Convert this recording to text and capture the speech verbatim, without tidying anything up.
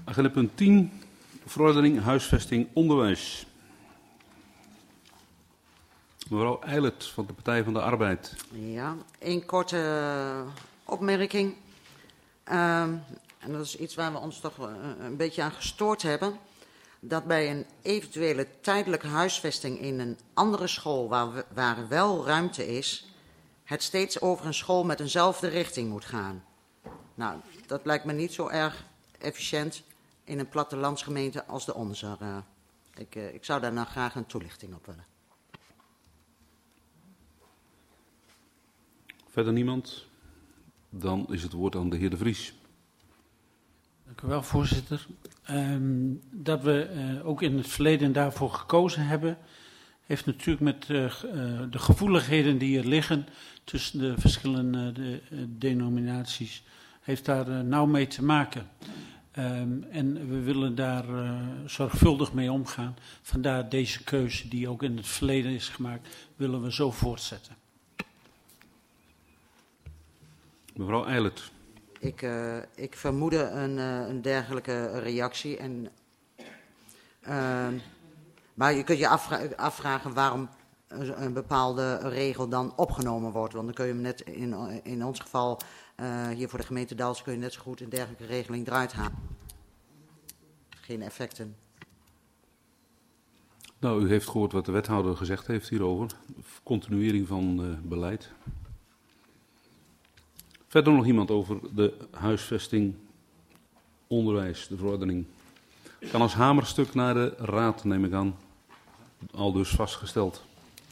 Agenda punt tien, verordening huisvesting onderwijs. Mevrouw Eilert van de Partij van de Arbeid. Ja, één korte uh, opmerking. Uh, en dat is iets waar we ons toch uh, een beetje aan gestoord hebben. Dat bij een eventuele tijdelijke huisvesting in een andere school waar, we, waar wel ruimte is, het steeds over een school met eenzelfde richting moet gaan. Nou, dat lijkt me niet zo erg efficiënt in een plattelandsgemeente als de onze. Uh, ik, uh, ik zou daar nou graag een toelichting op willen. Verder niemand? Dan is het woord aan de heer De Vries. Dank u wel, voorzitter. Um, dat we uh, ook in het verleden daarvoor gekozen hebben, heeft natuurlijk met uh, uh, de gevoeligheden die er liggen tussen de verschillende de, uh, denominaties, heeft daar uh, nauw mee te maken. Um, en we willen daar uh, zorgvuldig mee omgaan. Vandaar deze keuze die ook in het verleden is gemaakt, willen we zo voortzetten. Mevrouw Eilert. Ik, uh, ik vermoedde een, uh, een dergelijke reactie. En, uh, maar je kunt je afvra afvragen waarom een bepaalde regel dan opgenomen wordt. Want dan kun je hem net in, in ons geval, uh, hier voor de gemeente Dalfsen, kun je net zo goed een dergelijke regeling eruit halen. Geen effecten. Nou, u heeft gehoord wat de wethouder gezegd heeft hierover. Continuering van uh, beleid. Verder nog iemand over de huisvesting, onderwijs, de verordening. Kan als hamerstuk naar de raad, neem ik aan, al dus vastgesteld.